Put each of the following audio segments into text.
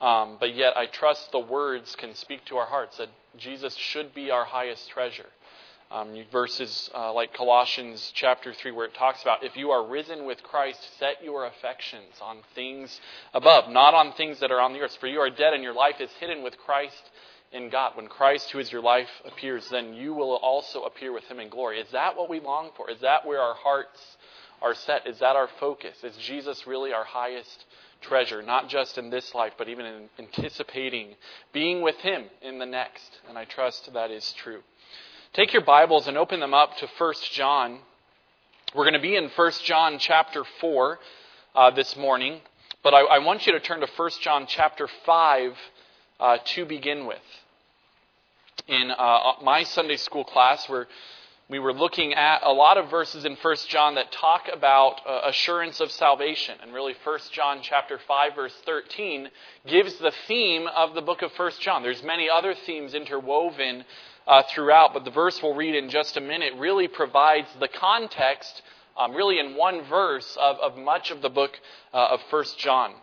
But yet I trust the words can speak to our hearts that Jesus should be our highest treasure. Verses like Colossians chapter 3 where it talks about, if you are risen with Christ, set your affections on things above, not on things that are on the earth. For you are dead and your life is hidden with Christ in God. When Christ, who is your life, appears, then you will also appear with him in glory. Is that what we long for? Is that where our hearts are set? Is that our focus? Is Jesus really our highest treasure? Not just in this life, but even in anticipating being with him in the next. And I trust that is true. Take your Bibles and open them up to 1 John. We're going to be in 1 John chapter 4 this morning. But I want you to turn to 1 John chapter 5 to begin with. In my Sunday school class, we were looking at a lot of verses in 1 John that talk about assurance of salvation. And really 1 John chapter 5 verse 13 gives the theme of the book of 1 John. There's many other themes interwoven throughout, but the verse we'll read in just a minute really provides the context, really in one verse, of much of the book of 1 John.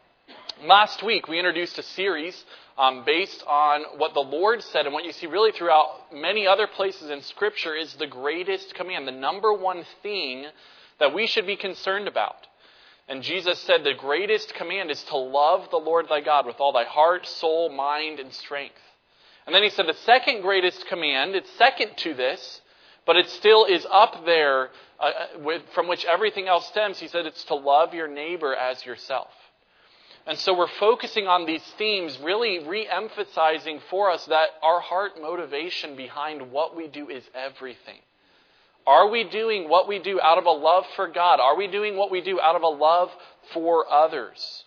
Last week we introduced a series based on what the Lord said, and what you see really throughout many other places in Scripture is the greatest command, the number one thing that we should be concerned about. And Jesus said the greatest command is to love the Lord thy God with all thy heart, soul, mind, and strength. And then he said the second greatest command, it's second to this, but it still is up there from which everything else stems. He said it's to love your neighbor as yourself. And so we're focusing on these themes, really re-emphasizing for us that our heart motivation behind what we do is everything. Are we doing what we do out of a love for God? Are we doing what we do out of a love for others?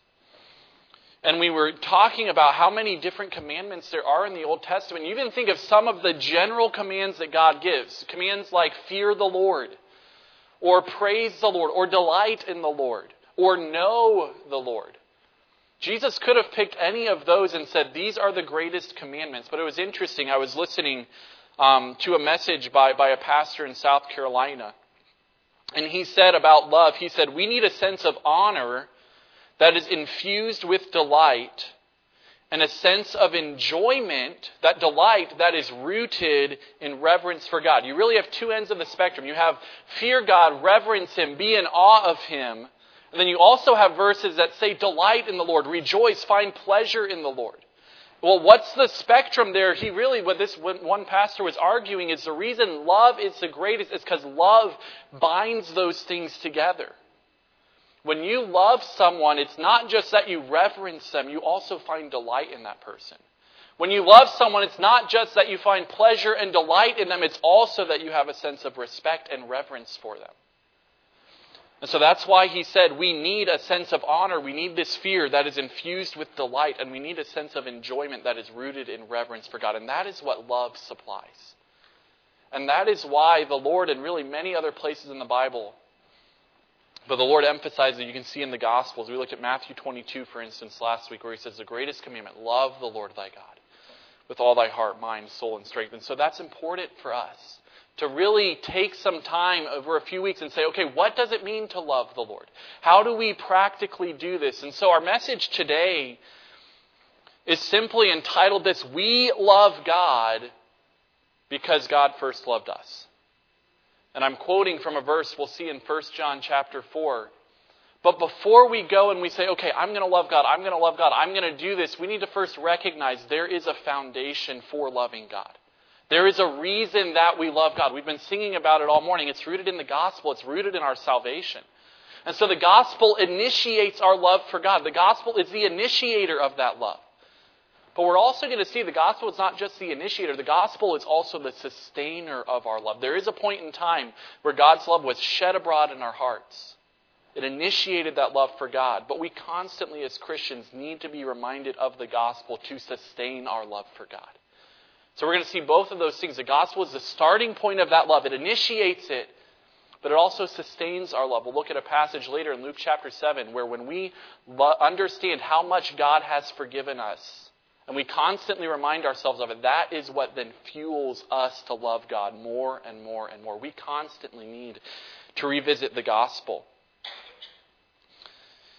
And we were talking about how many different commandments there are in the Old Testament. You even think of some of the general commands that God gives. Commands like fear the Lord, or praise the Lord, or delight in the Lord, or know the Lord. Jesus could have picked any of those and said, these are the greatest commandments. But it was interesting. I was listening to a message by a pastor in South Carolina. And he said about love, he said, we need a sense of honor that is infused with delight, and a sense of enjoyment, that delight that is rooted in reverence for God. You really have two ends of the spectrum. You have fear God, reverence him, be in awe of him. And then you also have verses that say delight in the Lord, rejoice, find pleasure in the Lord. Well, what's the spectrum there? What this one pastor was arguing is the reason love is the greatest is because love binds those things together. When you love someone, it's not just that you reverence them, you also find delight in that person. When you love someone, it's not just that you find pleasure and delight in them, it's also that you have a sense of respect and reverence for them. And so that's why he said we need a sense of honor, we need this fear that is infused with delight, and we need a sense of enjoyment that is rooted in reverence for God. And that is what love supplies. And that is why the Lord, and really many other places in the Bible, but the Lord emphasizes, you can see in the Gospels. We looked at Matthew 22, for instance, last week, where he says the greatest commandment, love the Lord thy God with all thy heart, mind, soul, and strength. And so that's important for us to really take some time over a few weeks and say, okay, what does it mean to love the Lord? How do we practically do this? And so our message today is simply entitled this, we love God because God first loved us. And I'm quoting from a verse we'll see in 1 John chapter 4. But before we go and we say, okay, I'm going to love God, I'm going to love God, I'm going to do this, we need to first recognize there is a foundation for loving God. There is a reason that we love God. We've been singing about it all morning. It's rooted in the gospel. It's rooted in our salvation. And so the gospel initiates our love for God. The gospel is the initiator of that love. But we're also going to see the gospel is not just the initiator. The gospel is also the sustainer of our love. There is a point in time where God's love was shed abroad in our hearts. It initiated that love for God. But we constantly as Christians need to be reminded of the gospel to sustain our love for God. So we're going to see both of those things. The gospel is the starting point of that love. It initiates it, but it also sustains our love. We'll look at a passage later in Luke chapter 7 where when we understand how much God has forgiven us, and we constantly remind ourselves of it, that is what then fuels us to love God more and more and more. We constantly need to revisit the gospel.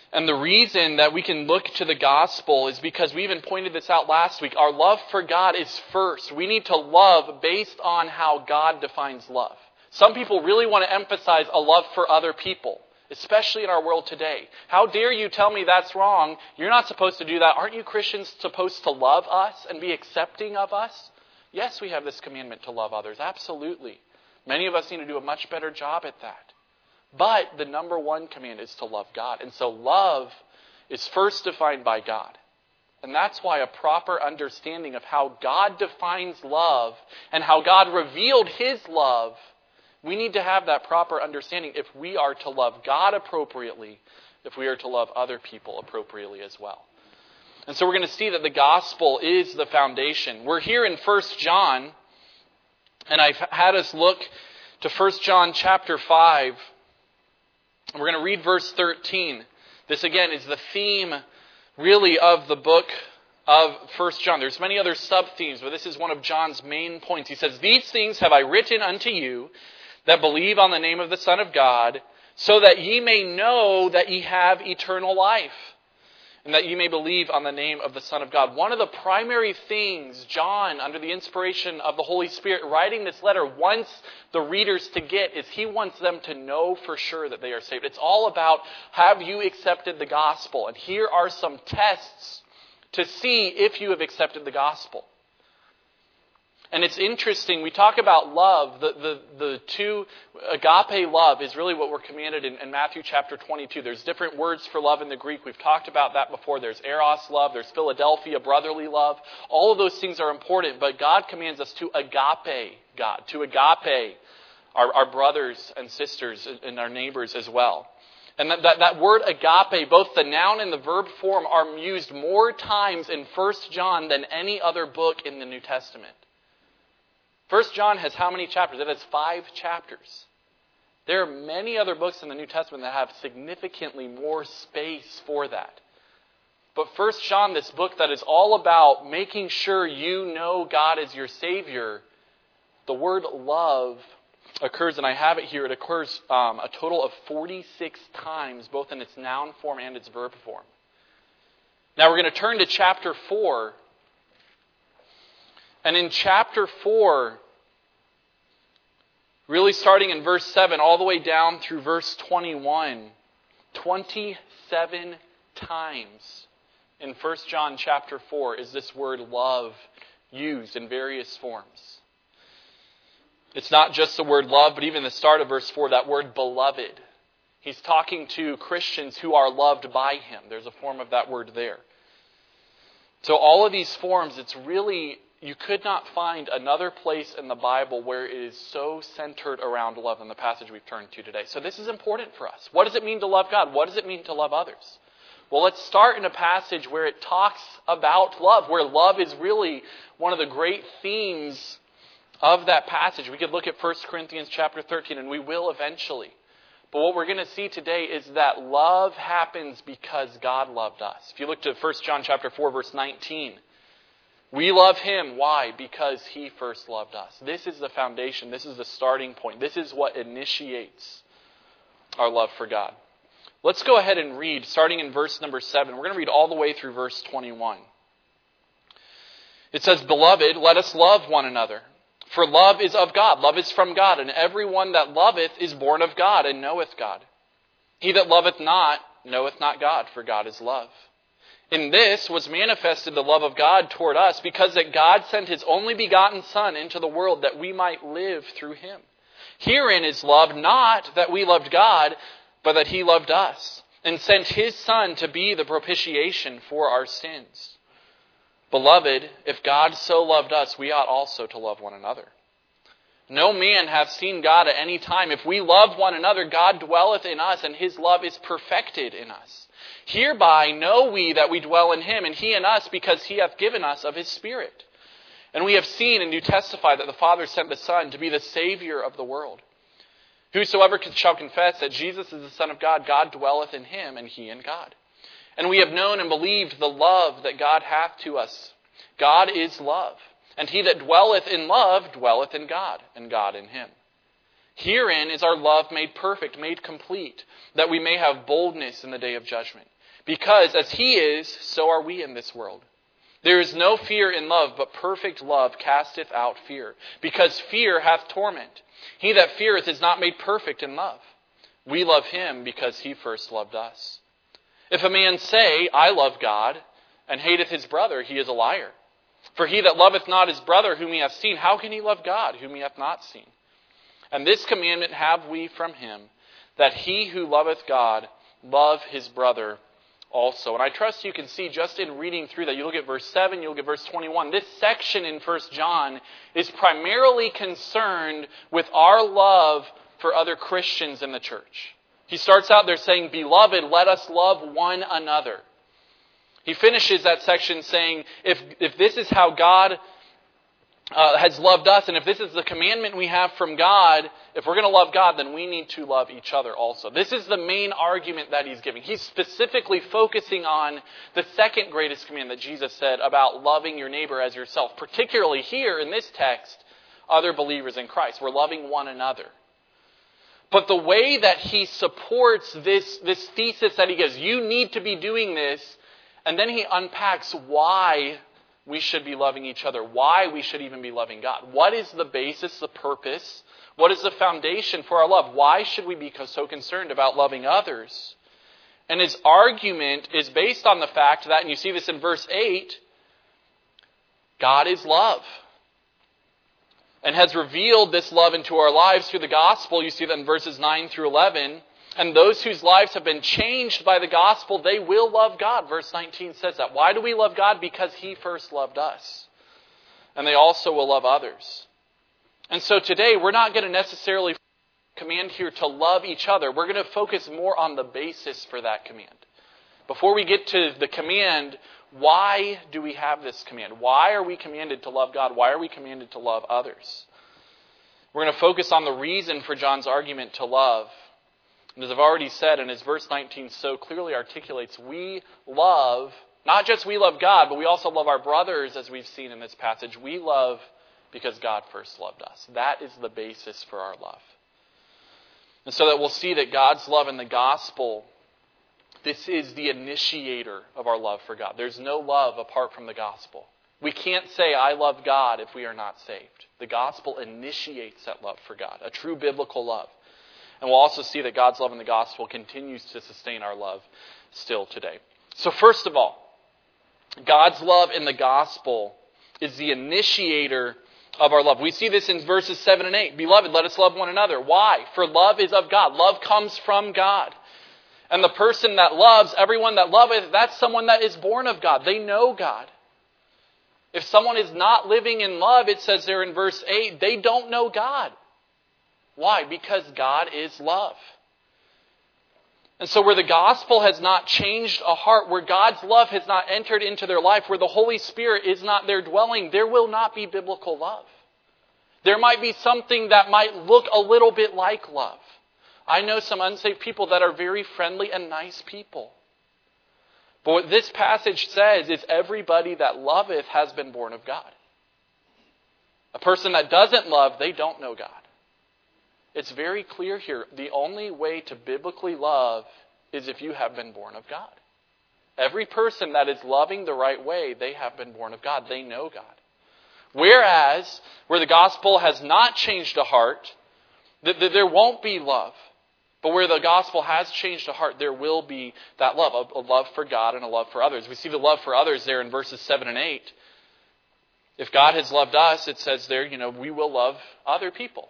And the reason that we can look to the gospel is because we even pointed this out last week. Our love for God is first. We need to love based on how God defines love. Some people really want to emphasize a love for other people, especially in our world today. How dare you tell me that's wrong? You're not supposed to do that. Aren't you Christians supposed to love us and be accepting of us? Yes, we have this commandment to love others. Absolutely. Many of us need to do a much better job at that. But the number one command is to love God. And so love is first defined by God. And that's why a proper understanding of how God defines love and how God revealed His love, we need to have that proper understanding if we are to love God appropriately, if we are to love other people appropriately as well. And so we're going to see that the gospel is the foundation. We're here in 1 John, and I've had us look to 1 John chapter 5. And we're going to read verse 13. This again is the theme really of the book of 1 John. There's many other sub-themes, but this is one of John's main points. He says, "These things have I written unto you that believe on the name of the Son of God, so that ye may know that ye have eternal life, and that ye may believe on the name of the Son of God." One of the primary things John, under the inspiration of the Holy Spirit, writing this letter, wants the readers to get is he wants them to know for sure that they are saved. It's all about, have you accepted the gospel? And here are some tests to see if you have accepted the gospel. And it's interesting, we talk about love, the two, agape love is really what we're commanded in Matthew chapter 22. There's different words for love in the Greek. We've talked about that before. There's eros love, there's Philadelphia, brotherly love. All of those things are important, but God commands us to agape God, to agape our brothers and sisters and our neighbors as well. And that word agape, both the noun and the verb form, are used more times in 1 John than any other book in the New Testament. 1 John has how many chapters? It has 5 chapters. There are many other books in the New Testament that have significantly more space for that. But 1 John, this book that is all about making sure you know God as your Savior, the word love occurs, and I have it here, it occurs a total of 46 times, both in its noun form and its verb form. Now we're going to turn to chapter 4. And in chapter 4, really starting in verse 7 all the way down through verse 21, 27 times in 1 John chapter 4 is this word love used in various forms. It's not just the word love, but even the start of verse 4, that word beloved. He's talking to Christians who are loved by Him. There's a form of that word there. So all of these forms, it's really, you could not find another place in the Bible where it is so centered around love than the passage we've turned to today. So this is important for us. What does it mean to love God? What does it mean to love others? Well, let's start in a passage where it talks about love, where love is really one of the great themes of that passage. We could look at 1 Corinthians chapter 13, and we will eventually. But what we're going to see today is that love happens because God loved us. If you look to 1 John chapter 4, verse 19, we love Him. Why? Because He first loved us. This is the foundation. This is the starting point. This is what initiates our love for God. Let's go ahead and read, starting in verse number 7. We're going to read all the way through verse 21. It says, "Beloved, let us love one another. For love is of God. Love is from God. And everyone that loveth is born of God and knoweth God. He that loveth not knoweth not God, for God is love. In this was manifested the love of God toward us, because that God sent His only begotten Son into the world that we might live through Him. Herein is love, not that we loved God, but that He loved us, and sent His Son to be the propitiation for our sins. Beloved, if God so loved us, we ought also to love one another. No man hath seen God at any time. If we love one another, God dwelleth in us, and His love is perfected in us. Hereby know we that we dwell in Him, and He in us, because He hath given us of His Spirit. And we have seen and do testify that the Father sent the Son to be the Savior of the world. Whosoever shall confess that Jesus is the Son of God, God dwelleth in Him, and He in God. And we have known and believed the love that God hath to us. God is love. And he that dwelleth in love dwelleth in God, and God in him. Herein is our love made perfect, made complete, that we may have boldness in the day of judgment. Because as he is, so are we in this world. There is no fear in love, but perfect love casteth out fear. Because fear hath torment. He that feareth is not made perfect in love. We love him because he first loved us. If a man say, I love God, and hateth his brother, he is a liar. For he that loveth not his brother whom he hath seen, how can he love God whom he hath not seen? And this commandment have we from him, that he who loveth God love his brother also. And I trust you can see just in reading through that, you look at verse 7, you look at verse 21, this section in 1 John is primarily concerned with our love for other Christians in the church. He starts out there saying, Beloved, let us love one another. He finishes that section saying, if this is how God has loved us, and if this is the commandment we have from God, if we're going to love God, then we need to love each other also. This is the main argument that he's giving. He's specifically focusing on the second greatest command that Jesus said about loving your neighbor as yourself. Particularly here in this text, other believers in Christ. We're loving one another. But the way that he supports this thesis that he gives, you need to be doing this, and then he unpacks why we should be loving each other, why we should even be loving God. What is the basis, the purpose? What is the foundation for our love? Why should we be so concerned about loving others? And his argument is based on the fact that, and you see this in verse 8, God is love. And has revealed this love into our lives through the gospel. You see that in verses 9 through 11. And those whose lives have been changed by the gospel, they will love God. Verse 19 says that. Why do we love God? Because he first loved us. And they also will love others. And so today, we're not going to necessarily command here to love each other. We're going to focus more on the basis for that command. Before we get to the command, why do we have this command? Why are we commanded to love God? Why are we commanded to love others? We're going to focus on the reason for John's argument to love. And as I've already said, and as verse 19 so clearly articulates, we love, not just we love God, but we also love our brothers, as we've seen in this passage. We love because God first loved us. That is the basis for our love. And so that we'll see that God's love in the gospel, this is the initiator of our love for God. There's no love apart from the gospel. We can't say, I love God, if we are not saved. The gospel initiates that love for God, a true biblical love. And we'll also see that God's love in the gospel continues to sustain our love still today. So first of all, God's love in the gospel is the initiator of our love. We see this in verses 7 and 8. Beloved, let us love one another. Why? For love is of God. Love comes from God. And the person that loves, everyone that loveth, that's someone that is born of God. They know God. If someone is not living in love, it says there in verse 8, they don't know God. Why? Because God is love. And so where the gospel has not changed a heart, where God's love has not entered into their life, where the Holy Spirit is not their dwelling, there will not be biblical love. There might be something that might look a little bit like love. I know some unsaved people that are very friendly and nice people. But what this passage says is everybody that loveth has been born of God. A person that doesn't love, they don't know God. It's very clear here. The only way to biblically love is if you have been born of God. Every person that is loving the right way, they have been born of God. They know God. Whereas, where the gospel has not changed a heart, there won't be love. But where the gospel has changed a heart, there will be that love, a love for God and a love for others. We see the love for others there in verses 7 and 8. If God has loved us, it says there, we will love other people.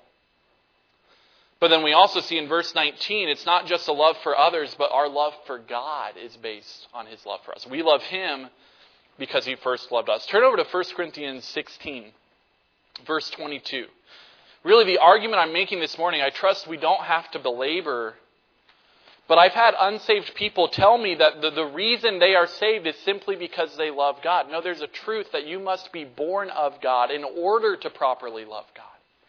But then we also see in verse 19, it's not just a love for others, but our love for God is based on his love for us. We love him because he first loved us. Turn over to 1 Corinthians 16, verse 22. Really, the argument I'm making this morning, I trust we don't have to belabor. But I've had unsaved people tell me that the reason they are saved is simply because they love God. No, there's a truth that you must be born of God in order to properly love God.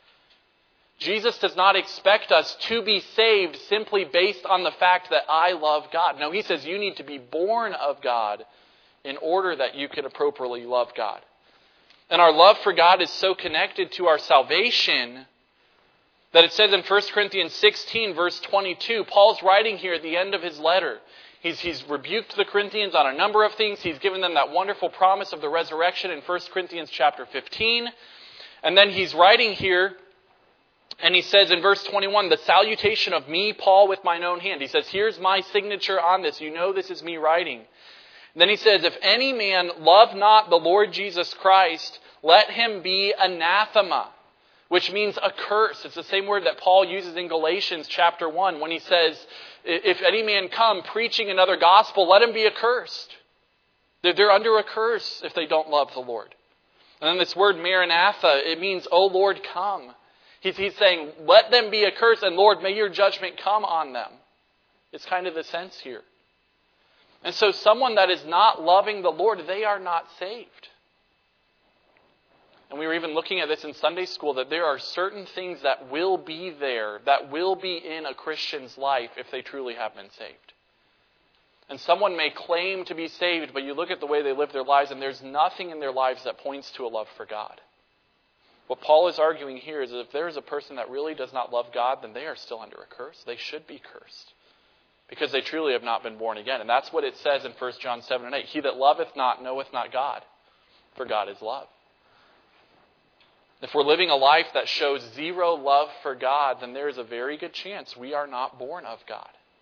Jesus does not expect us to be saved simply based on the fact that I love God. No, he says you need to be born of God in order that you can appropriately love God. And our love for God is so connected to our salvation that it says in 1 Corinthians 16, verse 22, Paul's writing here at the end of his letter. He's rebuked the Corinthians on a number of things. He's given them that wonderful promise of the resurrection in 1 Corinthians chapter 15. And then he's writing here, and he says in verse 21, the salutation of me, Paul, with mine own hand. He says, here's my signature on this. You know this is me writing. And then he says, if any man love not the Lord Jesus Christ, let him be anathema, which means a curse. It's the same word that Paul uses in Galatians chapter 1 when he says, if any man come preaching another gospel, let him be accursed. They're under a curse if they don't love the Lord. And then this word Maranatha, it means, O Lord, come. He's saying, let them be accursed, and Lord, may your judgment come on them. It's kind of the sense here. And so someone that is not loving the Lord, they are not saved. And we were even looking at this in Sunday school, that there are certain things that will be there, that will be in a Christian's life if they truly have been saved. And someone may claim to be saved, but you look at the way they live their lives, and there's nothing in their lives that points to a love for God. What Paul is arguing here is that if there is a person that really does not love God, then they are still under a curse. They should be cursed, because they truly have not been born again. And that's what it says in 1 John 7 and 8. He that loveth not knoweth not God, for God is love. If we're living a life that shows zero love for God, then there is a very good chance we are not born of God.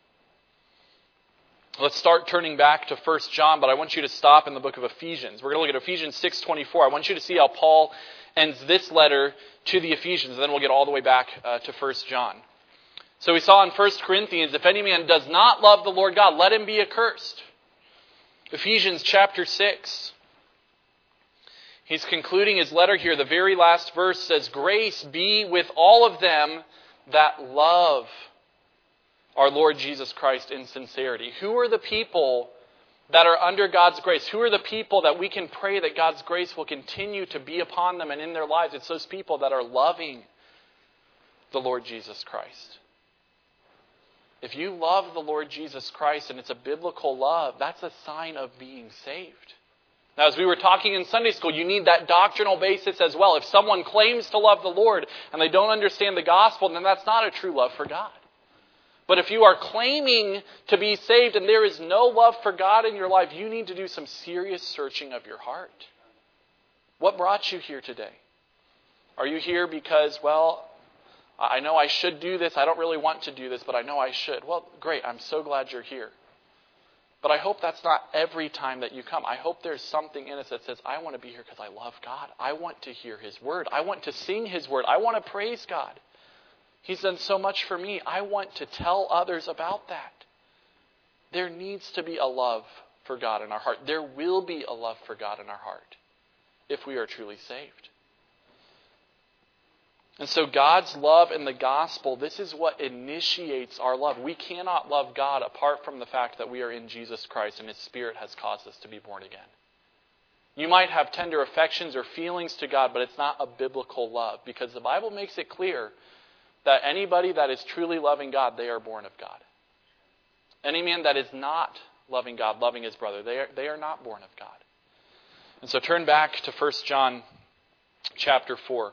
Let's start turning back to 1 John, but I want you to stop in the book of Ephesians. We're going to look at Ephesians 6:24. I want you to see how Paul ends this letter to the Ephesians, and then we'll get all the way back to 1 John. So we saw in 1 Corinthians, if any man does not love the Lord God, let him be accursed. Ephesians chapter 6. He's concluding his letter here. The very last verse says, grace be with all of them that love our Lord Jesus Christ in sincerity. Who are the people that are under God's grace? Who are the people that we can pray that God's grace will continue to be upon them and in their lives? It's those people that are loving the Lord Jesus Christ. If you love the Lord Jesus Christ and it's a biblical love, that's a sign of being saved. Now, as we were talking in Sunday school, you need that doctrinal basis as well. If someone claims to love the Lord and they don't understand the gospel, then that's not a true love for God. But if you are claiming to be saved and there is no love for God in your life, you need to do some serious searching of your heart. What brought you here today? Are you here because, well, I know I should do this. I don't really want to do this, but I know I should. Well, great. I'm so glad you're here. But I hope that's not every time that you come. I hope there's something in us that says, I want to be here because I love God. I want to hear His Word. I want to sing His Word. I want to praise God. He's done so much for me. I want to tell others about that. There needs to be a love for God in our heart. There will be a love for God in our heart if we are truly saved. And so God's love in the gospel, this is what initiates our love. We cannot love God apart from the fact that we are in Jesus Christ and His Spirit has caused us to be born again. You might have tender affections or feelings to God, but it's not a biblical love, because the Bible makes it clear that anybody that is truly loving God, they are born of God. Any man that is not loving God, loving his brother, they are not born of God. And so turn back to 1 John chapter 4.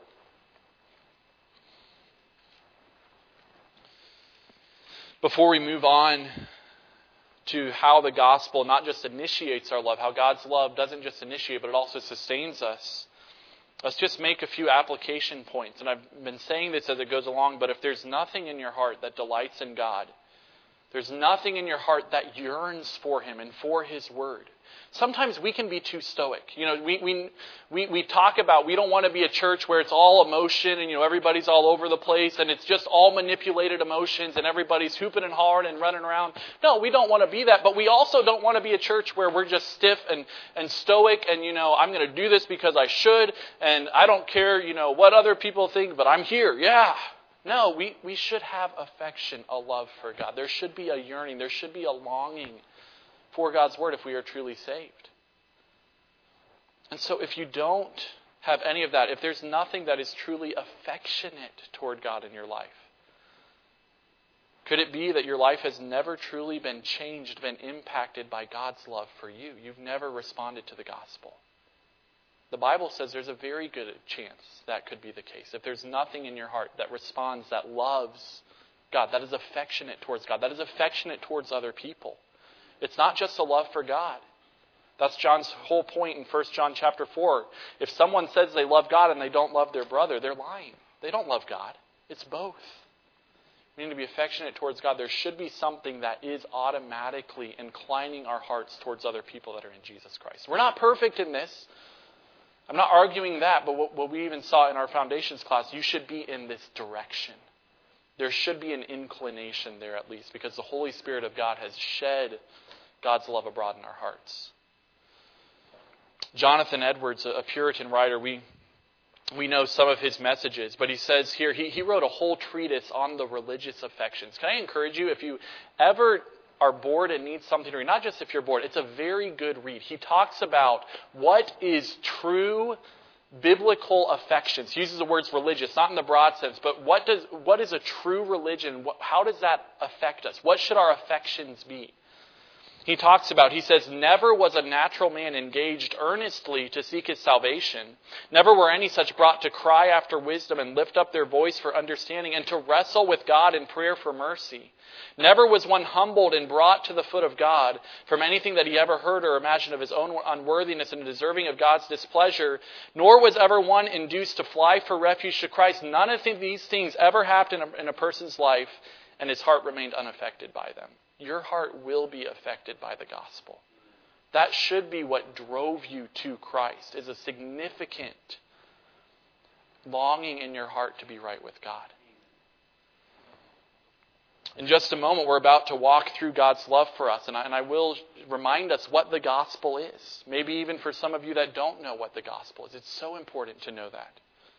Before we move on to how the gospel not just initiates our love, how God's love doesn't just initiate, but it also sustains us, let's just make a few application points. And I've been saying this as it goes along, but if there's nothing in your heart that delights in God, there's nothing in your heart that yearns for Him and for His Word. Sometimes we can be too stoic. You know, we talk about we don't want to be a church where it's all emotion and, everybody's all over the place and it's just all manipulated emotions and everybody's hooping and hollering and running around. No, we don't want to be that, but we also don't want to be a church where we're just stiff and stoic and, I'm going to do this because I should and I don't care, what other people think, but I'm here. Yeah. No, we should have affection, a love for God. There should be a yearning. There should be a longing for God's Word if we are truly saved. And so if you don't have any of that, if there's nothing that is truly affectionate toward God in your life, could it be that your life has never truly been changed, been impacted by God's love for you? You've never responded to the gospel. The Bible says there's a very good chance that could be the case. If there's nothing in your heart that responds, that loves God, that is affectionate towards God, that is affectionate towards other people, It's not just a love for God. That's John's whole point in 1 John chapter 4. If someone says they love God and they don't love their brother, they're lying. They don't love God. It's both. We need to be affectionate towards God. There should be something that is automatically inclining our hearts towards other people that are in Jesus Christ. We're not perfect in this. I'm not arguing that, but what we even saw in our foundations class, you should be in this direction. There should be an inclination there at least, because the Holy Spirit of God has shed God's love abroad in our hearts. Jonathan Edwards, a Puritan writer, we know some of his messages, but he says here, he wrote a whole treatise on the religious affections. Can I encourage you, if you ever are bored and need something to read, not just if you're bored, it's a very good read. He talks about what is true biblical affections. He uses the words religious, not in the broad sense, but what is a true religion? How does that affect us? What should our affections be? He says, never was a natural man engaged earnestly to seek his salvation. Never were any such brought to cry after wisdom and lift up their voice for understanding and to wrestle with God in prayer for mercy. Never was one humbled and brought to the foot of God from anything that he ever heard or imagined of his own unworthiness and deserving of God's displeasure. Nor was ever one induced to fly for refuge to Christ. None of these things ever happened in a person's life, and his heart remained unaffected by them. Your heart will be affected by the gospel. That should be what drove you to Christ, is a significant longing in your heart to be right with God. In just a moment, we're about to walk through God's love for us, and I will remind us what the gospel is. Maybe even for some of you that don't know what the gospel is. It's so important to know that.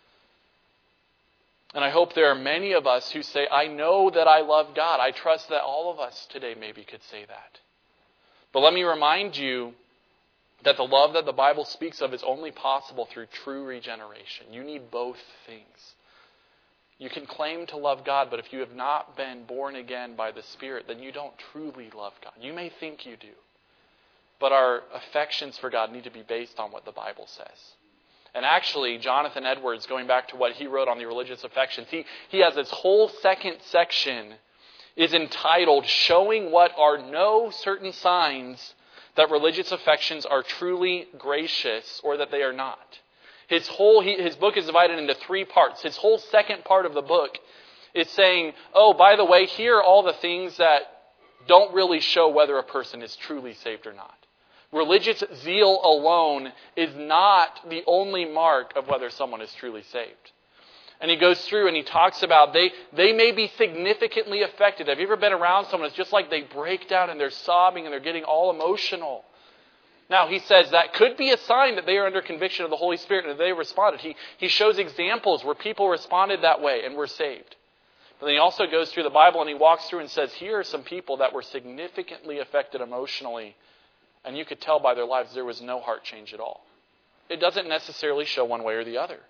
And I hope there are many of us who say, I know that I love God. I trust that all of us today maybe could say that. But let me remind you that the love that the Bible speaks of is only possible through true regeneration. You need both things. You can claim to love God, but if you have not been born again by the Spirit, then you don't truly love God. You may think you do. But our affections for God need to be based on what the Bible says. And actually, Jonathan Edwards, going back to what he wrote on the religious affections, he has this whole second section is entitled, Showing What Are No Certain Signs That Religious Affections Are Truly Gracious or That They Are Not. His book is divided into 3 parts. His whole second part of the book is saying, oh, by the way, here are all the things that don't really show whether a person is truly saved or not. Religious zeal alone is not the only mark of whether someone is truly saved. And he goes through and he talks about they may be significantly affected. Have you ever been around someone? It's just like they break down and they're sobbing and they're getting all emotional. Now, he says that could be a sign that they are under conviction of the Holy Spirit and that they responded. He shows examples where people responded that way and were saved. But then he also goes through the Bible and he walks through and says, here are some people that were significantly affected emotionally. And you could tell by their lives there was no heart change at all. It doesn't necessarily show one way or the other.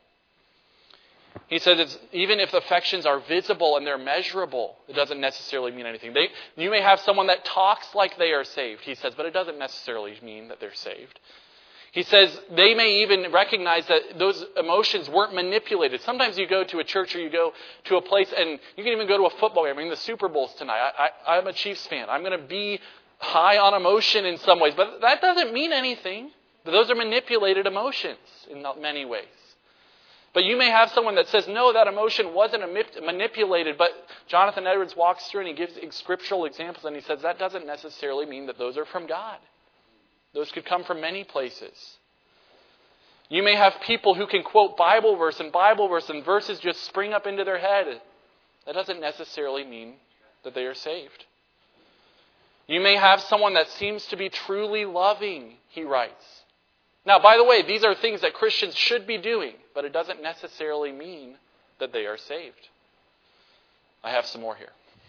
He says even if affections are visible and they're measurable, it doesn't necessarily mean anything. You may have someone that talks like they are saved, he says, but it doesn't necessarily mean that they're saved. He says they may even recognize that those emotions weren't manipulated. Sometimes you go to a church or you go to a place, and you can even go to a football game. I mean, the Super Bowl's tonight. I'm a Chiefs fan. I'm going to be high on emotion in some ways, but that doesn't mean anything. Those are manipulated emotions in many ways. But you may have someone that says, no, that emotion wasn't manipulated, but Jonathan Edwards walks through and he gives scriptural examples and he says that doesn't necessarily mean that those are from God. Those could come from many places. You may have people who can quote Bible verse and verses just spring up into their head. That doesn't necessarily mean that they are saved. You may have someone that seems to be truly loving, he writes. Now, by the way, these are things that Christians should be doing, but it doesn't necessarily mean that they are saved. I have some more here.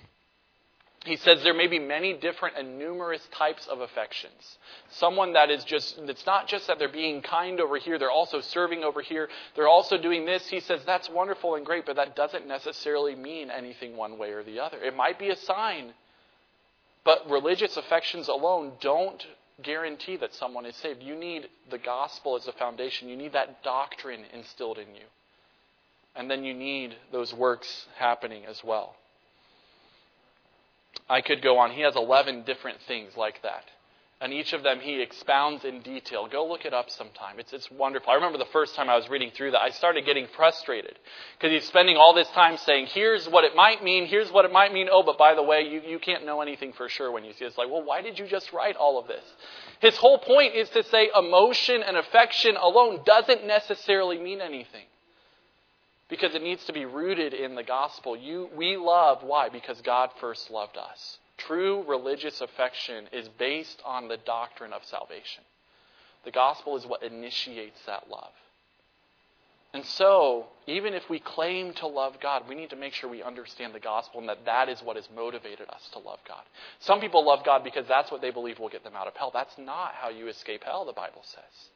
He says there may be many different and numerous types of affections. Someone that is it's not just that they're being kind over here, they're also serving over here, they're also doing this. He says that's wonderful and great, but that doesn't necessarily mean anything one way or the other. It might be a sign. But religious affections alone don't guarantee that someone is saved. You need the gospel as a foundation. You need that doctrine instilled in you. And then you need those works happening as well. I could go on. He has 11 different things like that. And each of them he expounds in detail. Go look it up sometime. It's wonderful. I remember the first time I was reading through that, I started getting frustrated. Because he's spending all this time saying, here's what it might mean, here's what it might mean. Oh, but by the way, you can't know anything for sure when you see it. It's like, well, why did you just write all of this? His whole point is to say emotion and affection alone doesn't necessarily mean anything. Because it needs to be rooted in the gospel. We love, why? Because God first loved us. True religious affection is based on the doctrine of salvation. The gospel is what initiates that love. And so, even if we claim to love God, we need to make sure we understand the gospel and that is what has motivated us to love God. Some people love God because that's what they believe will get them out of hell. That's not how you escape hell, the Bible says.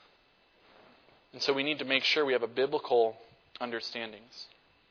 And so we need to make sure we have a biblical understandings.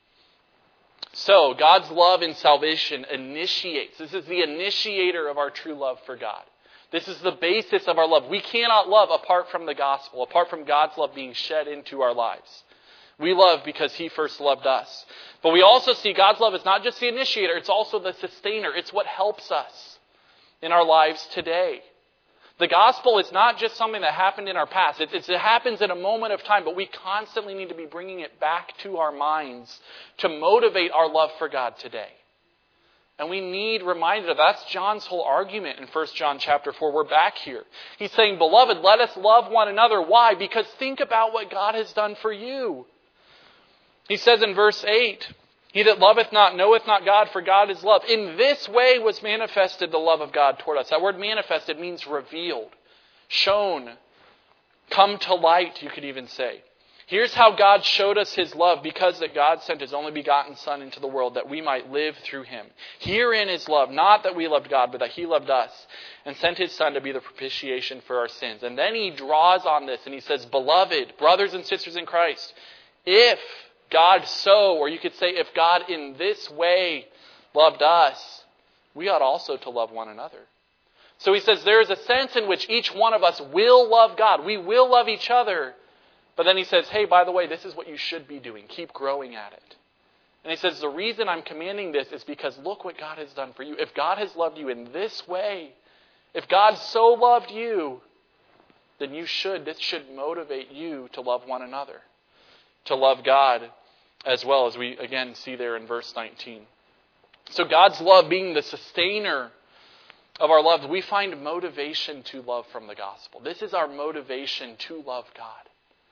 So, God's love in salvation initiates. This is the initiator of our true love for God. This is the basis of our love. We cannot love apart from the gospel, apart from God's love being shed into our lives. We love because He first loved us. But we also see God's love is not just the initiator, it's also the sustainer. It's what helps us in our lives today. The gospel is not just something that happened in our past. It happens in a moment of time, but we constantly need to be bringing it back to our minds to motivate our love for God today. And we need reminded of that. That's John's whole argument in 1 John chapter 4. We're back here. He's saying, beloved, let us love one another. Why? Because think about what God has done for you. He says in verse 8, he that loveth not knoweth not God, for God is love. In this way was manifested the love of God toward us. That word manifested means revealed, shown, come to light, you could even say. Here's how God showed us His love, because that God sent His only begotten Son into the world that we might live through Him. Herein is love, not that we loved God, but that He loved us and sent His Son to be the propitiation for our sins. And then He draws on this and He says, beloved, brothers and sisters in Christ, if God so, or you could say if God in this way loved us, we ought also to love one another. So he says there is a sense in which each one of us will love God. We will love each other. But then he says, hey, by the way, this is what you should be doing. Keep growing at it. And he says the reason I'm commanding this is because look what God has done for you. If God has loved you in this way, if God so loved you, then this should motivate you to love one another. To love God as well, as we again see there in verse 19. So God's love being the sustainer of our love, we find motivation to love from the gospel. This is our motivation to love God.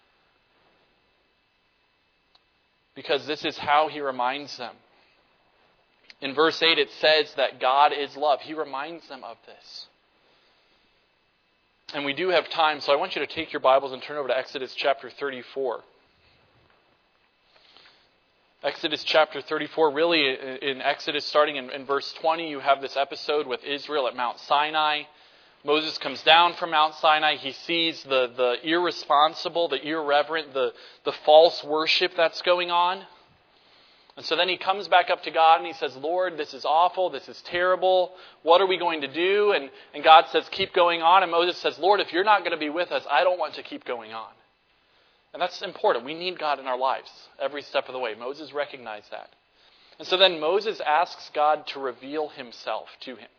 Because this is how He reminds them. In verse 8 it says that God is love. He reminds them of this. And we do have time, so I want you to take your Bibles and turn over to Exodus chapter 34. Exodus chapter 34, really in Exodus starting in verse 20, you have this episode with Israel at Mount Sinai. Moses comes down from Mount Sinai. He sees the irresponsible, the irreverent, the false worship that's going on. And so then he comes back up to God and he says, Lord, this is awful. This is terrible. What are we going to do? And God says, keep going on. And Moses says, Lord, if you're not going to be with us, I don't want to keep going on. And that's important. We need God in our lives every step of the way. Moses recognized that. And so then Moses asks God to reveal Himself to him.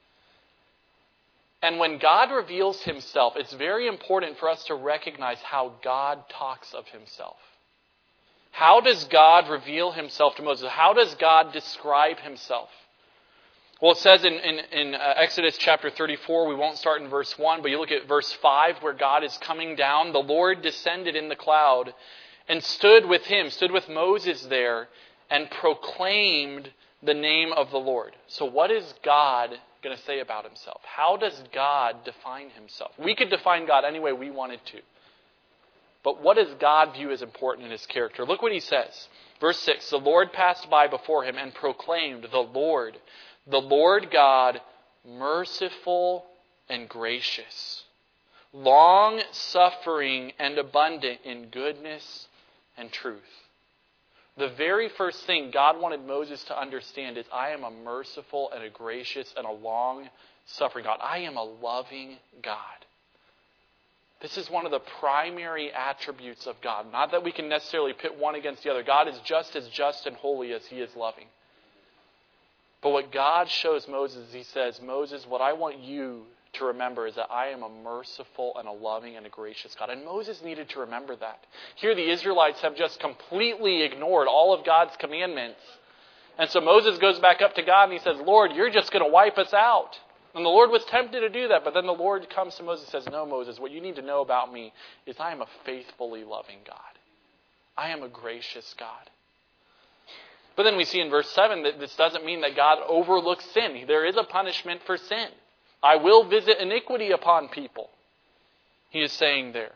And when God reveals Himself, it's very important for us to recognize how God talks of Himself. How does God reveal Himself to Moses? How does God describe Himself? Well, it says in Exodus chapter 34, we won't start in verse 1, but you look at verse 5 where God is coming down. The Lord descended in the cloud and stood with Moses there and proclaimed the name of the Lord. So what is God going to say about Himself? How does God define Himself? We could define God any way we wanted to. But what does God view as important in His character? Look what He says. Verse 6, the Lord passed by before him and proclaimed, the Lord God, merciful and gracious, long-suffering and abundant in goodness and truth. The very first thing God wanted Moses to understand is, I am a merciful and a gracious and a long-suffering God. I am a loving God. This is one of the primary attributes of God. Not that we can necessarily pit one against the other. God is just as just and holy as He is loving. But what God shows Moses, he says, Moses, what I want you to remember is that I am a merciful and a loving and a gracious God. And Moses needed to remember that. Here the Israelites have just completely ignored all of God's commandments. And so Moses goes back up to God and he says, Lord, you're just going to wipe us out. And the Lord was tempted to do that. But then the Lord comes to Moses and says, no, Moses, what you need to know about me is I am a faithfully loving God. I am a gracious God. But then we see in verse 7 that this doesn't mean that God overlooks sin. There is a punishment for sin. I will visit iniquity upon people, he is saying there.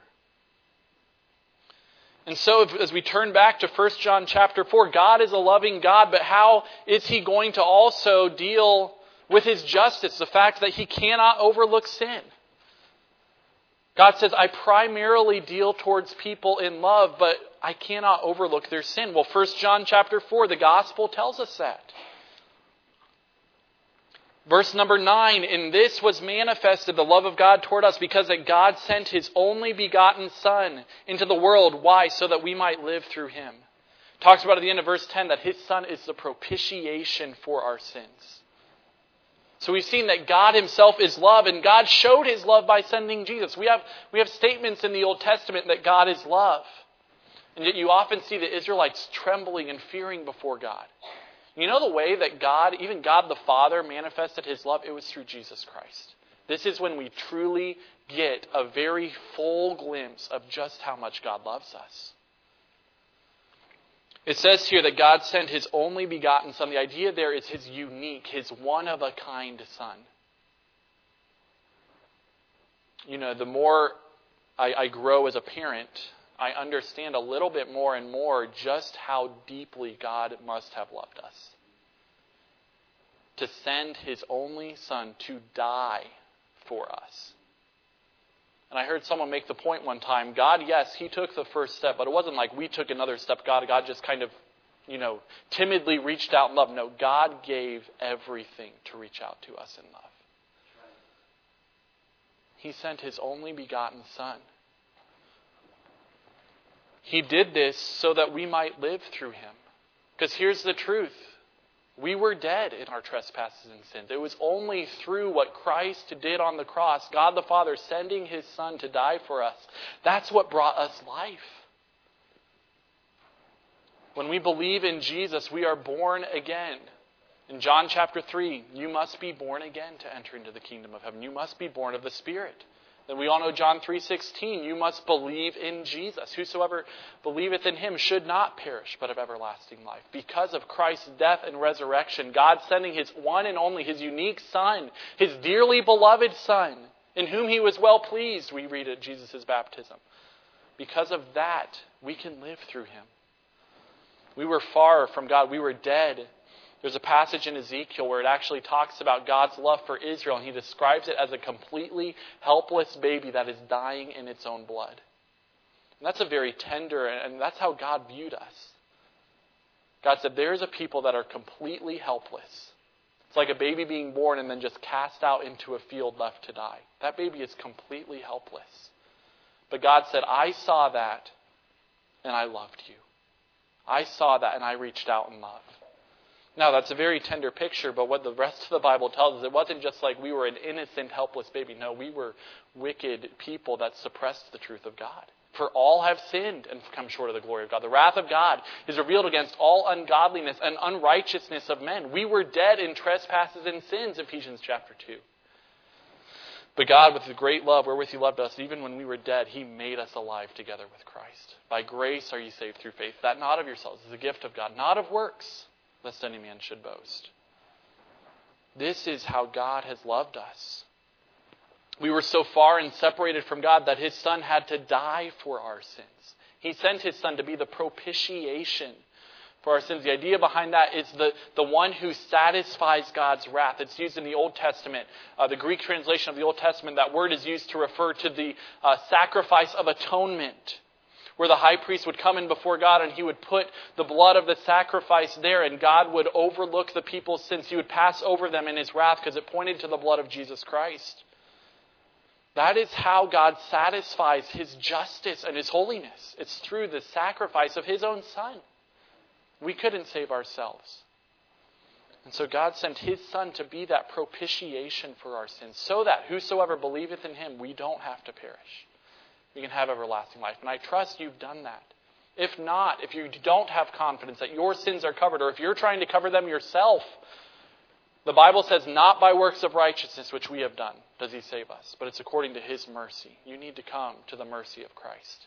And so as we turn back to 1 John chapter 4, God is a loving God, but how is he going to also deal with his justice? The fact that he cannot overlook sin. God says, I primarily deal towards people in love, but I cannot overlook their sin. Well, 1 John chapter 4, the gospel tells us that. Verse number 9, in this was manifested the love of God toward us, because that God sent his only begotten Son into the world. Why? So that we might live through him. Talks about at the end of verse 10 that his Son is the propitiation for our sins. So we've seen that God himself is love, and God showed his love by sending Jesus. We have statements in the Old Testament that God is love. And yet you often see the Israelites trembling and fearing before God. You know the way that God, even God the Father, manifested his love? It was through Jesus Christ. This is when we truly get a very full glimpse of just how much God loves us. It says here that God sent his only begotten Son. The idea there is his unique, his one-of-a-kind Son. You know, the more I grow as a parent, I understand a little bit more and more just how deeply God must have loved us. To send his only Son to die for us. And I heard someone make the point one time, God, yes, he took the first step, but it wasn't like we took another step. God just kind of, timidly reached out in love. No, God gave everything to reach out to us in love. He sent his only begotten Son. He did this so that we might live through him. Because here's the truth. We were dead in our trespasses and sins. It was only through what Christ did on the cross, God the Father sending his Son to die for us. That's what brought us life. When we believe in Jesus, we are born again. In John chapter 3, you must be born again to enter into the kingdom of heaven. You must be born of the Spirit. Then we all know John 3:16, you must believe in Jesus. Whosoever believeth in him should not perish, but have everlasting life. Because of Christ's death and resurrection, God sending his one and only, his unique Son, his dearly beloved Son, in whom he was well pleased, we read at Jesus' baptism. Because of that, we can live through him. We were far from God. We were dead. There's a passage in Ezekiel where it actually talks about God's love for Israel, and he describes it as a completely helpless baby that is dying in its own blood. And that's a very tender, and that's how God viewed us. God said, there's a people that are completely helpless. It's like a baby being born and then just cast out into a field left to die. That baby is completely helpless. But God said, I saw that, and I loved you. I saw that, and I reached out in love. Now, that's a very tender picture, but what the rest of the Bible tells us, it wasn't just like we were an innocent, helpless baby. No, we were wicked people that suppressed the truth of God. For all have sinned and come short of the glory of God. The wrath of God is revealed against all ungodliness and unrighteousness of men. We were dead in trespasses and sins, Ephesians chapter 2. But God, with the great love wherewith he loved us, even when we were dead, he made us alive together with Christ. By grace are ye saved through faith. That not of yourselves is a gift of God, not of works, lest any man should boast. This is how God has loved us. We were so far and separated from God that his Son had to die for our sins. He sent his Son to be the propitiation for our sins. The idea behind that is the one who satisfies God's wrath. It's used in the Old Testament. The Greek translation of the Old Testament, that word is used to refer to the sacrifice of atonement, where the high priest would come in before God and he would put the blood of the sacrifice there, and God would overlook the people's sins. He would pass over them in his wrath because it pointed to the blood of Jesus Christ. That is how God satisfies his justice and his holiness. It's through the sacrifice of his own Son. We couldn't save ourselves. And so God sent His Son to be that propitiation for our sins, so that whosoever believeth in Him, we don't have to perish. We can have everlasting life. And I trust you've done that. If not, if you don't have confidence that your sins are covered, or if you're trying to cover them yourself, the Bible says, not by works of righteousness which we have done does He save us, but it's according to His mercy. You need to come to the mercy of Christ.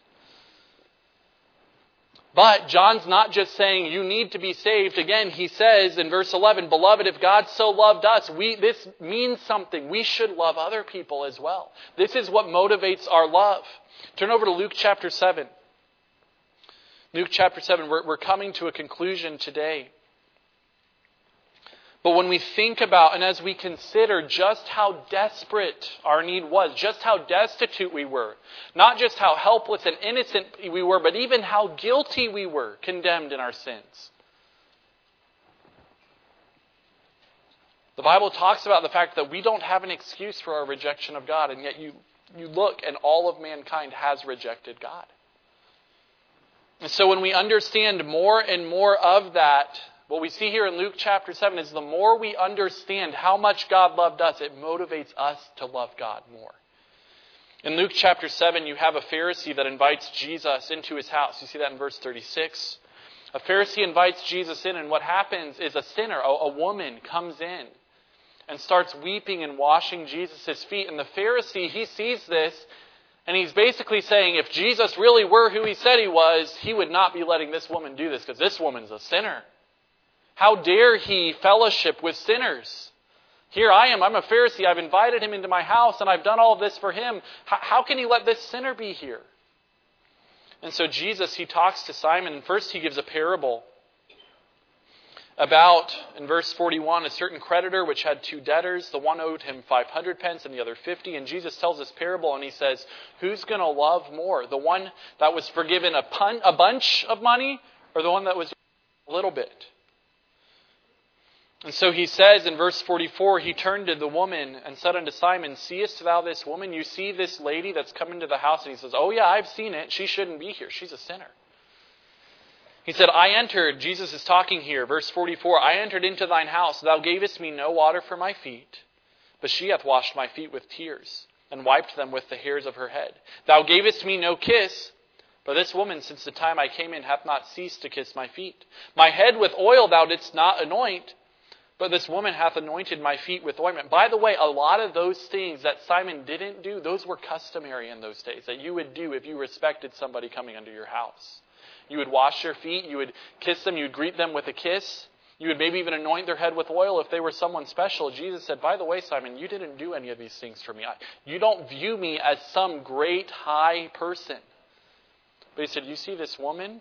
But John's not just saying you need to be saved. Again, he says in verse 11, Beloved, if God so loved us, this means something. We should love other people as well. This is what motivates our love. Turn over to Luke chapter 7. Luke chapter 7, we're coming to a conclusion today. But when we think about and as we consider just how desperate our need was, just how destitute we were, not just how helpless and innocent we were, but even how guilty we were, condemned in our sins. The Bible talks about the fact that we don't have an excuse for our rejection of God, and yet you look and all of mankind has rejected God. And so when we understand more and more of that, what we see here in Luke chapter 7 is the more we understand how much God loved us, it motivates us to love God more. In Luke chapter 7, you have a Pharisee that invites Jesus into his house. You see that in verse 36. A Pharisee invites Jesus in, and what happens is a sinner, a woman, comes in and starts weeping and washing Jesus' feet. And the Pharisee, he sees this, and he's basically saying, if Jesus really were who He said He was, He would not be letting this woman do this, because this woman's a sinner. How dare He fellowship with sinners? Here I am, I'm a Pharisee, I've invited him into my house, and I've done all of this for him. How can He let this sinner be here? And so Jesus, He talks to Simon, and first He gives a parable about, in verse 41, a certain creditor which had 2 debtors. The one owed him 500 pence and the other 50. And Jesus tells this parable and He says, who's going to love more? The one that was forgiven a bunch of money, or the one that was a little bit? And so He says in verse 44, He turned to the woman and said unto Simon, Seest thou this woman? You see this lady that's come into the house? And He says, oh yeah, I've seen it. She shouldn't be here. She's a sinner. He said, I entered, Jesus is talking here, verse 44, I entered into thine house. Thou gavest me no water for my feet, but she hath washed my feet with tears, and wiped them with the hairs of her head. Thou gavest me no kiss, but this woman, since the time I came in, hath not ceased to kiss my feet. My head with oil thou didst not anoint, but this woman hath anointed my feet with ointment. By the way, a lot of those things that Simon didn't do, those were customary in those days, that you would do if you respected somebody coming into your house. You would wash their feet, you would kiss them, you would greet them with a kiss. You would maybe even anoint their head with oil if they were someone special. Jesus said, by the way, Simon, you didn't do any of these things for me. You don't view me as some great high person. But He said, you see this woman?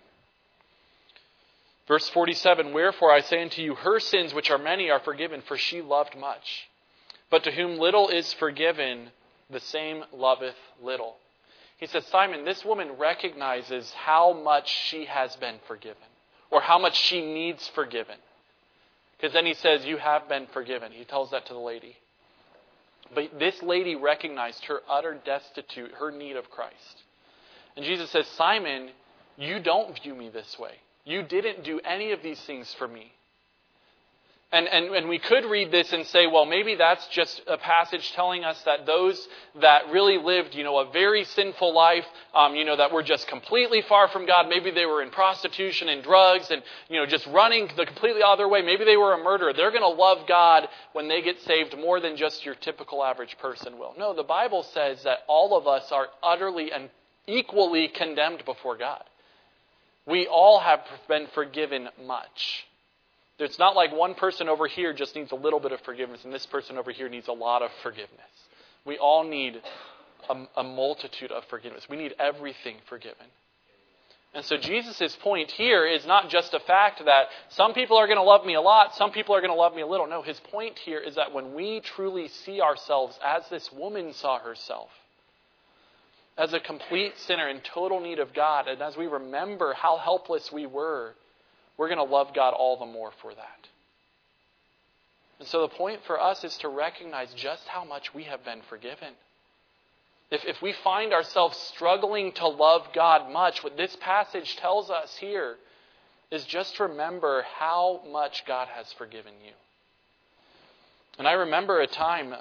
Verse 47, Wherefore I say unto you, her sins, which are many, are forgiven, for she loved much. But to whom little is forgiven, the same loveth little. He says, Simon, this woman recognizes how much she has been forgiven, or how much she needs forgiven. Because then He says, you have been forgiven. He tells that to the lady. But this lady recognized her utter destitute, her need of Christ. And Jesus says, Simon, you don't view me this way. You didn't do any of these things for me. And we could read this and say, well, maybe that's just a passage telling us that those that really lived, a very sinful life, that were just completely far from God. Maybe they were in prostitution and drugs and, just running the completely other way. Maybe they were a murderer. They're going to love God when they get saved more than just your typical average person will. No, the Bible says that all of us are utterly and equally condemned before God. We all have been forgiven much. It's not like one person over here just needs a little bit of forgiveness and this person over here needs a lot of forgiveness. We all need a multitude of forgiveness. We need everything forgiven. And so Jesus' point here is not just a fact that some people are going to love me a lot, some people are going to love me a little. No, His point here is that when we truly see ourselves as this woman saw herself, as a complete sinner in total need of God, and as we remember how helpless we were, we're going to love God all the more for that. And so the point for us is to recognize just how much we have been forgiven. If we find ourselves struggling to love God much, what this passage tells us here is just remember how much God has forgiven you. And I remember a time,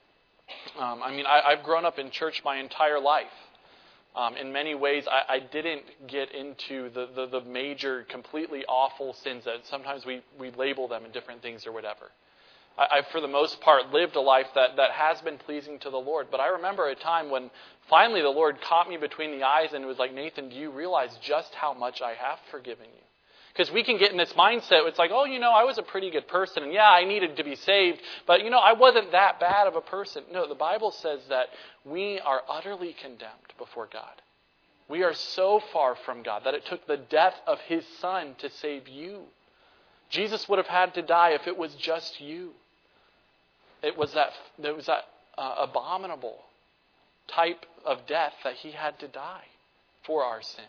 I've grown up in church my entire life. In many ways, I didn't get into the major, completely awful sins that sometimes we label them in different things or whatever. I've, for the most part, lived a life that has been pleasing to the Lord. But I remember a time when finally the Lord caught me between the eyes and was like, Nathan, do you realize just how much I have forgiven you? Because we can get in this mindset, it's like, oh, I was a pretty good person, and yeah, I needed to be saved, but, I wasn't that bad of a person. No, the Bible says that we are utterly condemned before God. We are so far from God that it took the death of His Son to save you. Jesus would have had to die if it was just you. There was that abominable type of death that He had to die for our sins.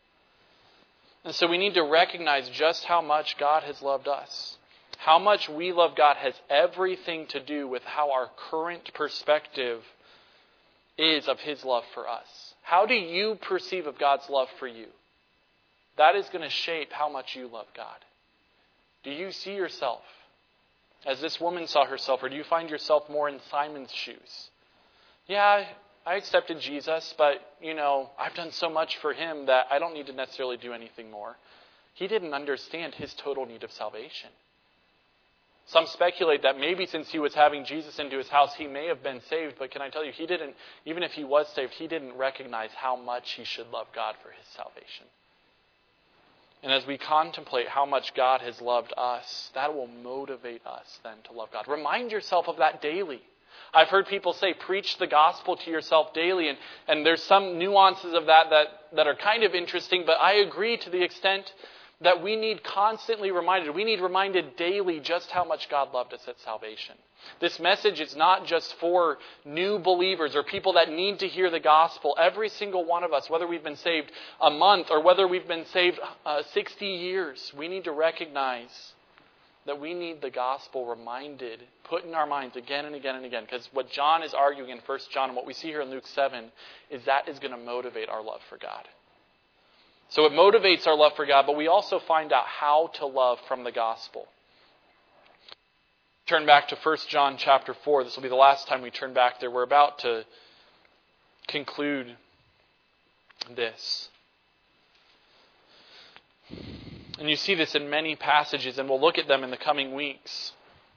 And so we need to recognize just how much God has loved us. How much we love God has everything to do with how our current perspective is of His love for us. How do you perceive of God's love for you? That is going to shape how much you love God. Do you see yourself as this woman saw herself, or do you find yourself more in Simon's shoes? Yeah, I accepted Jesus, but, I've done so much for Him that I don't need to necessarily do anything more. He didn't understand his total need of salvation. Some speculate that maybe since he was having Jesus into his house, he may have been saved. But can I tell you, he didn't, even if he was saved, he didn't recognize how much he should love God for his salvation. And as we contemplate how much God has loved us, that will motivate us then to love God. Remind yourself of that daily. I've heard people say, preach the gospel to yourself daily. And there's some nuances of that are kind of interesting. But I agree to the extent that we need constantly reminded. We need reminded daily just how much God loved us at salvation. This message is not just for new believers or people that need to hear the gospel. Every single one of us, whether we've been saved a month or whether we've been saved 60 years, we need to recognize that we need the gospel reminded, put in our minds again and again and again. Because what John is arguing in 1 John and what we see here in Luke 7 is that is going to motivate our love for God. So it motivates our love for God, but we also find out how to love from the gospel. Turn back to 1 John chapter 4. This will be the last time we turn back there. We're about to conclude this. And you see this in many passages, and we'll look at them in the coming weeks.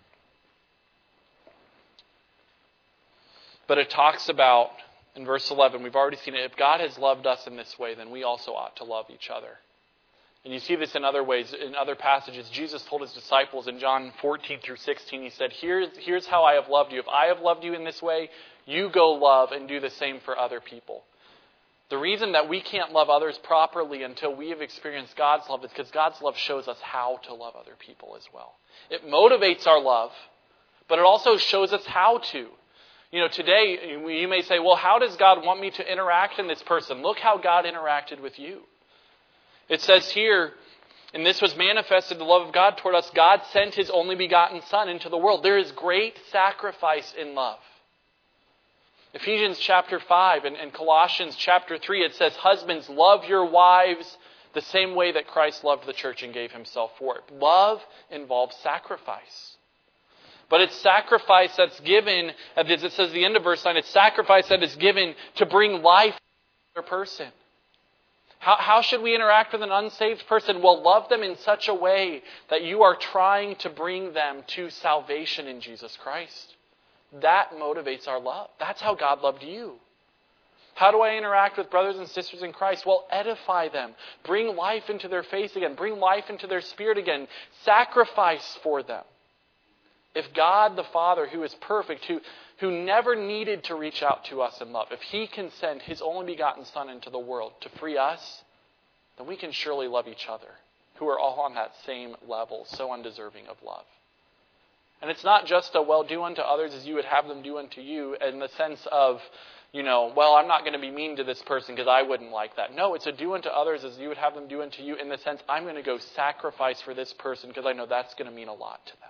But it talks about, in verse 11, we've already seen it, if God has loved us in this way, then we also ought to love each other. And you see this in other ways, in other passages. Jesus told his disciples in John 14 through 16, he said, here's how I have loved you. If I have loved you in this way, you go love and do the same for other people. The reason that we can't love others properly until we have experienced God's love is because God's love shows us how to love other people as well. It motivates our love, but it also shows us how to. Today you may say, well, how does God want me to interact in this person? Look how God interacted with you. It says here, and this was manifested, the love of God toward us. God sent His only begotten Son into the world. There is great sacrifice in love. Ephesians chapter 5 and Colossians chapter 3, it says, husbands, love your wives the same way that Christ loved the church and gave Himself for it. Love involves sacrifice. But it's sacrifice that's given, as it says at the end of verse 9, it's sacrifice that is given to bring life to another person. How should we interact with an unsaved person? Well, love them in such a way that you are trying to bring them to salvation in Jesus Christ. That motivates our love. That's how God loved you. How do I interact with brothers and sisters in Christ? Well, edify them. Bring life into their faith again. Bring life into their spirit again. Sacrifice for them. If God the Father, who is perfect, who never needed to reach out to us in love, if He can send His only begotten Son into the world to free us, then we can surely love each other, who are all on that same level, so undeserving of love. And it's not just do unto others as you would have them do unto you, in the sense of, I'm not going to be mean to this person because I wouldn't like that. No, it's a do unto others as you would have them do unto you, in the sense I'm going to go sacrifice for this person because I know that's going to mean a lot to them.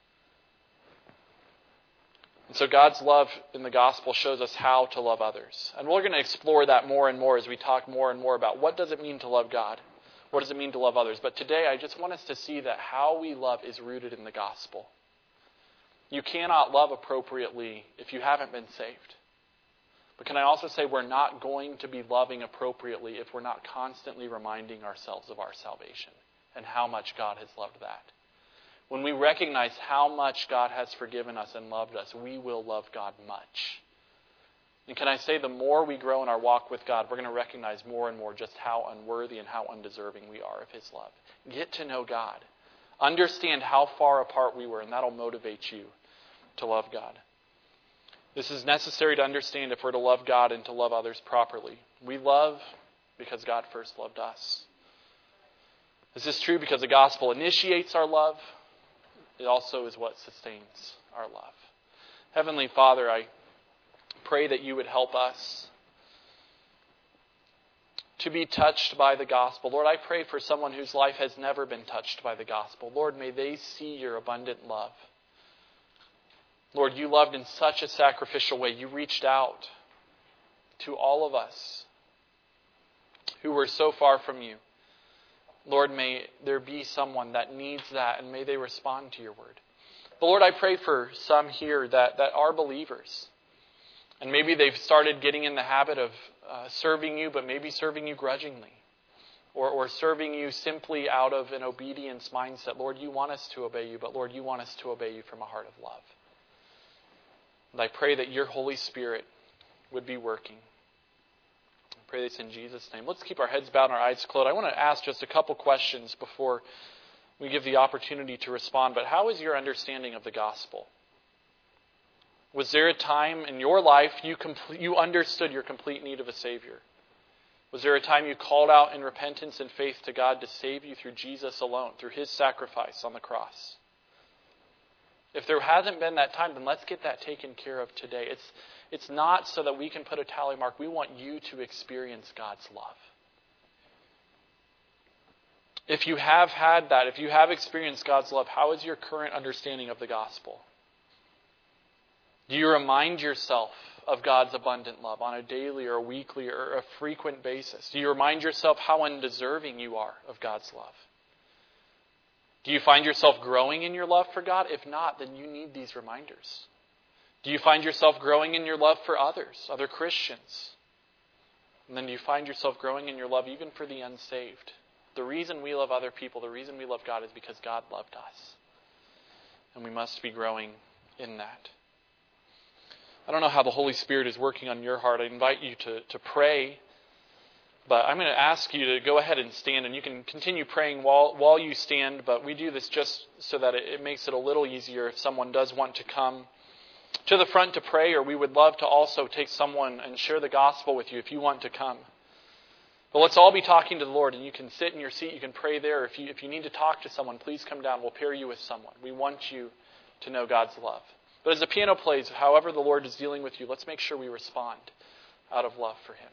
And so God's love in the gospel shows us how to love others. And we're going to explore that more and more as we talk more and more about what does it mean to love God? What does it mean to love others? But today I just want us to see that how we love is rooted in the gospel. You cannot love appropriately if you haven't been saved. But can I also say we're not going to be loving appropriately if we're not constantly reminding ourselves of our salvation and how much God has loved that. When we recognize how much God has forgiven us and loved us, we will love God much. And can I say the more we grow in our walk with God, we're going to recognize more and more just how unworthy and how undeserving we are of His love. Get to know God. Understand how far apart we were, and that'll motivate you to love God. This is necessary to understand if we're to love God and to love others properly. We love because God first loved us. This is true because the gospel initiates our love. It also is what sustains our love. Heavenly Father, I pray that you would help us to be touched by the gospel. Lord, I pray for someone whose life has never been touched by the gospel. Lord, may they see your abundant love. Lord, you loved in such a sacrificial way. You reached out to all of us who were so far from you. Lord, may there be someone that needs that, and may they respond to your word. But Lord, I pray for some here that are believers. And maybe they've started getting in the habit of serving you, but maybe serving you grudgingly. Or serving you simply out of an obedience mindset. Lord, you want us to obey you, but Lord, you want us to obey you from a heart of love. And I pray that your Holy Spirit would be working. I pray this in Jesus' name. Let's keep our heads bowed and our eyes closed. I want to ask just a couple questions before we give the opportunity to respond. But how is your understanding of the gospel? Was there a time in your life you understood your complete need of a Savior? Was there a time you called out in repentance and faith to God to save you through Jesus alone, through His sacrifice on the cross? If there hasn't been that time, then let's get that taken care of today. It's not so that we can put a tally mark. We want you to experience God's love. If you have had that, if you have experienced God's love, how is your current understanding of the gospel? Do you remind yourself of God's abundant love on a daily or a weekly or a frequent basis? Do you remind yourself how undeserving you are of God's love? Do you find yourself growing in your love for God? If not, then you need these reminders. Do you find yourself growing in your love for others, other Christians? And then do you find yourself growing in your love even for the unsaved? The reason we love other people, the reason we love God is because God loved us. And we must be growing in that. I don't know how the Holy Spirit is working on your heart. I invite you to pray. But I'm going to ask you to go ahead and stand, and you can continue praying while you stand, but we do this just so that it makes it a little easier if someone does want to come to the front to pray, or we would love to also take someone and share the gospel with you if you want to come. But let's all be talking to the Lord, and you can sit in your seat, you can pray there. If you need to talk to someone, please come down. We'll pair you with someone. We want you to know God's love. But as the piano plays, however the Lord is dealing with you, let's make sure we respond out of love for Him.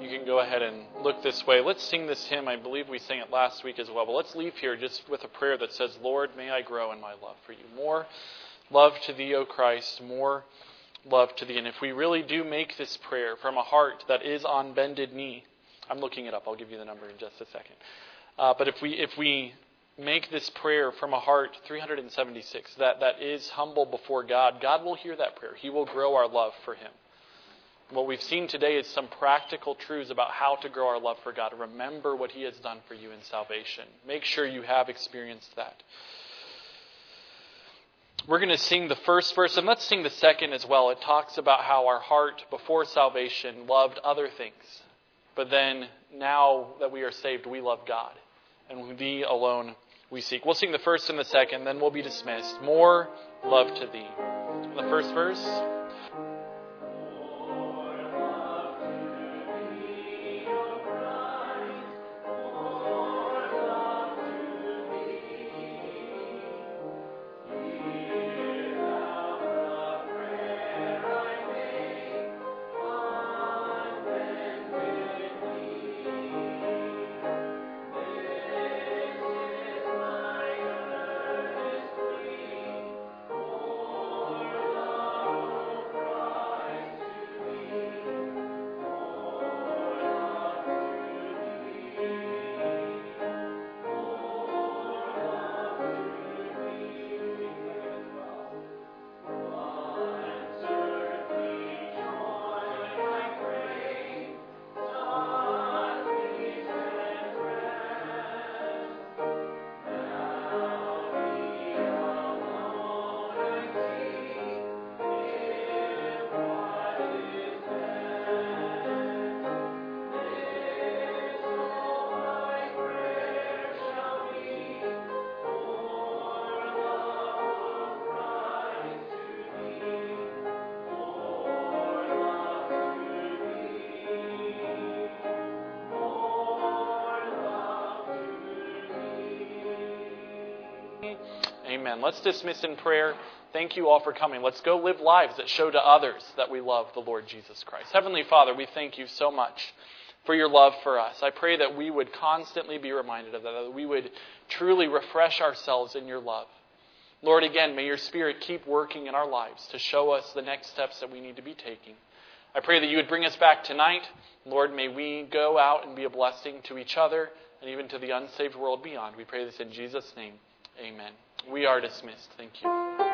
You can go ahead and look this way. Let's sing this hymn. I believe we sang it last week as well. But let's leave here just with a prayer that says, Lord, may I grow in my love for you. More love to thee, O Christ, more love to thee. And if we really do make this prayer from a heart that is on bended knee, I'm looking it up. I'll give you the number in just a second. But if we make this prayer from a heart, 376, that is humble before God, God will hear that prayer. He will grow our love for Him. What we've seen today is some practical truths about how to grow our love for God. Remember what He has done for you in salvation. Make sure you have experienced that. We're going to sing the first verse, and let's sing the second as well. It talks about how our heart before salvation loved other things. But then, now that we are saved, we love God. And Thee alone we seek. We'll sing the first and the second, then we'll be dismissed. More love to Thee. The first verse. Amen. Let's dismiss in prayer. Thank you all for coming. Let's go live lives that show to others that we love the Lord Jesus Christ. Heavenly Father, we thank you so much for your love for us. I pray that we would constantly be reminded of that we would truly refresh ourselves in your love. Lord, again, may your Spirit keep working in our lives to show us the next steps that we need to be taking. I pray that you would bring us back tonight. Lord, may we go out and be a blessing to each other and even to the unsaved world beyond. We pray this in Jesus' name. Amen. We are dismissed. Thank you.